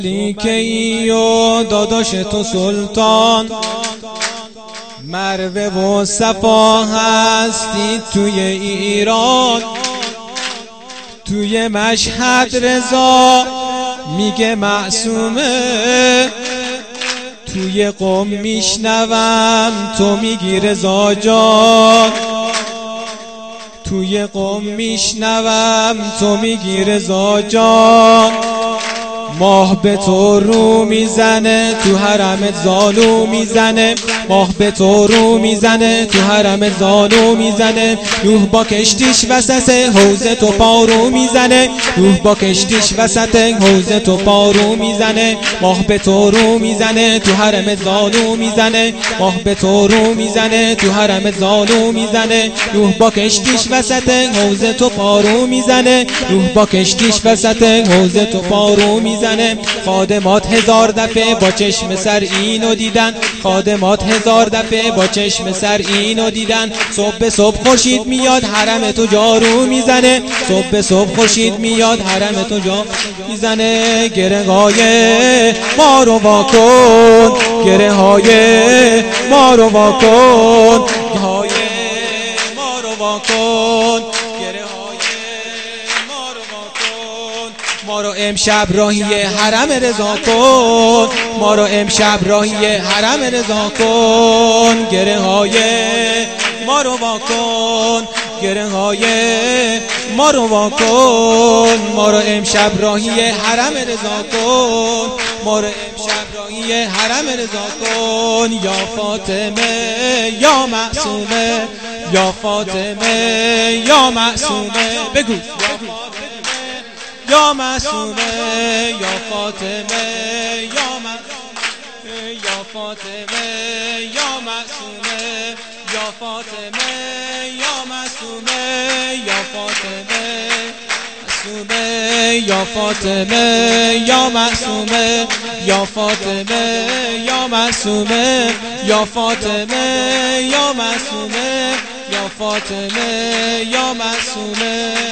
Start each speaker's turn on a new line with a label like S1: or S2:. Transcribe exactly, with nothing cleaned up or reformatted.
S1: ملیکی و داداش تو سلطان، مروه و صفا هستی توی ایران. توی مشهد رضا میگه معصومه، توی قم میشنوم تو میگی رضا جان. توی قم میشنوم تو میگی رضا جان. ماه به تو رو میزنه تو حرمت زانو میزنه، ماه به تو رو میزنه تو حرمت زانو میزنه. نوح با کشتیش وسط حوض تو پارو میزنه، نوح با کشتیش وسط حوض تو پارو میزنه. ماه به تو رو میزنه تو حرمت زانو میزنه، ماه به تو رو میزنه تو حرمت زانو میزنه. نوح با کشتیش وسط حوض تو پارو میزنه، نوح با کشتیش وسط حوض تو پارو میزنه. خادمات هزار دفعه با چشم سر اینو دیدن، خادمات هزار دفعه با چشم سر اینو دیدن. صبح به صبح خورشید میاد حرم تو جارو میزنه، صبح به صبح خورشید میاد حرم تو جارو میزنه. گره های ما رو واکن، گره های ما رو واکن، گره های ما رو واکن، گره های ما رو واکن. ما رو امشب راهی حرم رضا کن، ما رو امشب راهی حرم رضا کن. گره های ما رو واکن، گره های ما رو واکن. ما رو امشب راهی حرم رضا کن، ما رو امشب راهی حرم رضا کن. یا فاطمه یا معصومه، یا فاطمه یا معصومه، بگو یا معصومه، یا فاطمه یا معصومه، یا فاطمه یا معصومه، یا فاطمه یا معصومه، یا فاطمه معصومه، یا فاطمه یا معصومه، یا فاطمه یا معصومه، یا فاطمه یا معصومه، یا فاطمه یا معصومه.